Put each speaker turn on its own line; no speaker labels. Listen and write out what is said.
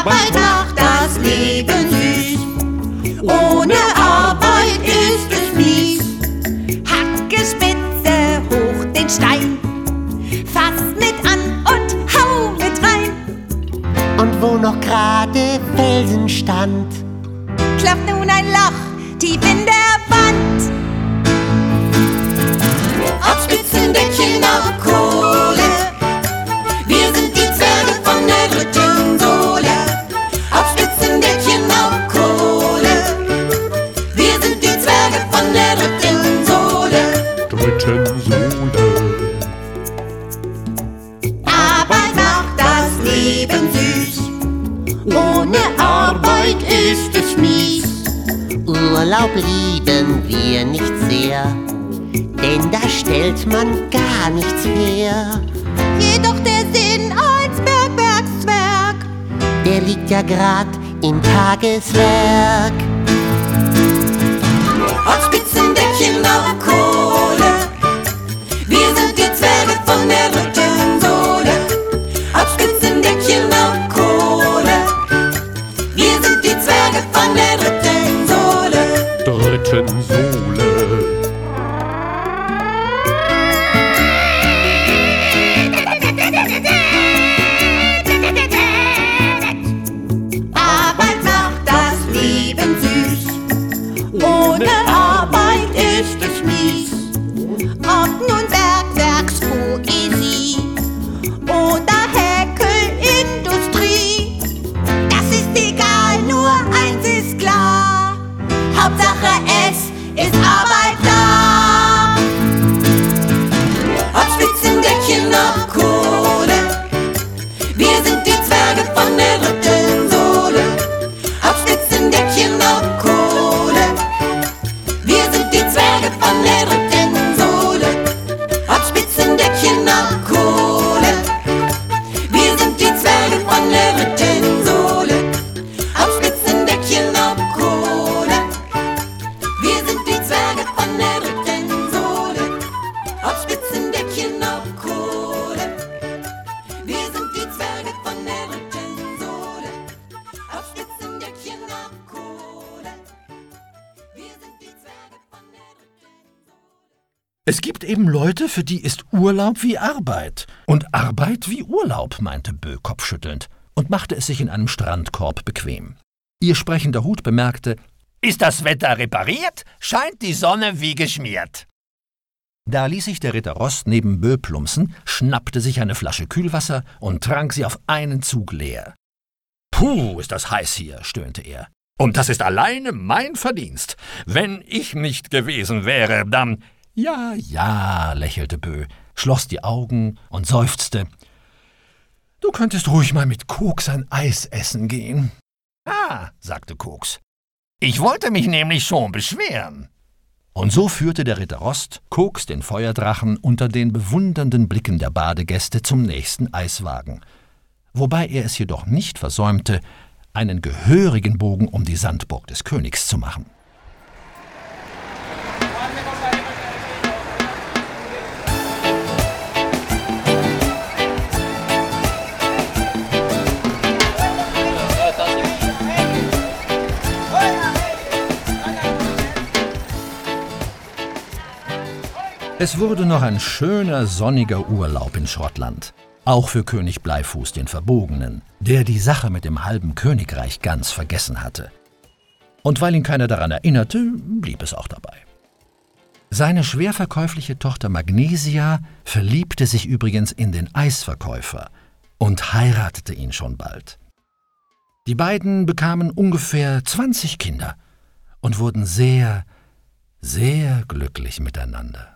Arbeit macht das Leben süß. Ohne Arbeit ist es mies. Hacke spitze hoch den Stein, fass mit an und hau mit rein.
Und wo noch gerade Felsen stand,
klafft nun ein Loch tief in der Wand. Auf Spitzendeckchen auf Kohle, wir sind die Zwerge von der dritten Sohle. Auf Spitzendeckchen auf Kohle, wir sind die Zwerge von der dritten Sohle.
Dritten Sohle.
Arbeit macht das Leben süß. Ohne Arbeit ist es mies.
Urlaub lieben wir nicht sehr, denn da stellt man gar nichts her.
Jedoch der Sinn als Bergwerkszwerg,
Der liegt ja grad im Tageswerk.
auf Spitzendeckchen auf Kohle, wir sind die Zwerge von der dritten Sohle. Auf Spitzendeckchen auf Kohle, wir sind die Zwerge von der dritten Sohle.
Dritten Sohle.
Arbeit macht das Leben süß. Ohne Arbeit ist es mies. Ob nun Bergwerkspoesie oder Häkelindustrie, das ist egal, nur eins ist klar: Hauptsache es ist Arbeit da. Auf Spitzendeckchen auf Kohle, wir sind die Zwerge von der dritten Sohle. Auf Spitzendeckchen auf Kohle, wir sind die Zwerge von der dritten Sohle. Auf Spitzendeckchen auf Kohle, wir sind die Zwerge von der dritten Sohle. Auf Spitzendeckchen auf Kohle, wir sind die Zwerge von der dritten Sohle. Auf Spitzendeckchen auf Kohle, wir sind die Zwerge von der dritten Sohle. Auf Spitzendeckchen auf Kohle, wir sind die Zwerge von der dritten Sohle.
Es gibt eben Leute, für die ist Urlaub wie Arbeit. Und Arbeit wie Urlaub, meinte Bö kopfschüttelnd und machte es sich in einem Strandkorb bequem. Ihr sprechender Hut bemerkte:
Ist das Wetter repariert, scheint die Sonne wie geschmiert.
Da ließ sich der Ritter Rost neben Bö plumpsen, schnappte sich eine Flasche Kühlwasser und trank sie auf einen Zug leer.
Puh, ist das heiß hier, stöhnte er. Und das ist alleine mein Verdienst. Wenn ich nicht gewesen wäre, dann...
Ja, ja, lächelte Bö, schloss die Augen und seufzte: Du könntest ruhig mal mit Koks ein Eis essen gehen.
Ah, sagte Koks. Ich wollte mich nämlich schon beschweren.
Und so führte der Ritter Rost Koks den Feuerdrachen unter den bewundernden Blicken der Badegäste zum nächsten Eiswagen, wobei er es jedoch nicht versäumte, einen gehörigen Bogen um die Sandburg des Königs zu machen. Es wurde noch ein schöner, sonniger Urlaub in Schrottland. Auch für König Bleifuß den Verbogenen, der die Sache mit dem halben Königreich ganz vergessen hatte. Und weil ihn keiner daran erinnerte, blieb es auch dabei. Seine schwer verkäufliche Tochter Magnesia verliebte sich übrigens in den Eisverkäufer und heiratete ihn schon bald. Die beiden bekamen ungefähr 20 Kinder und wurden sehr, sehr glücklich miteinander.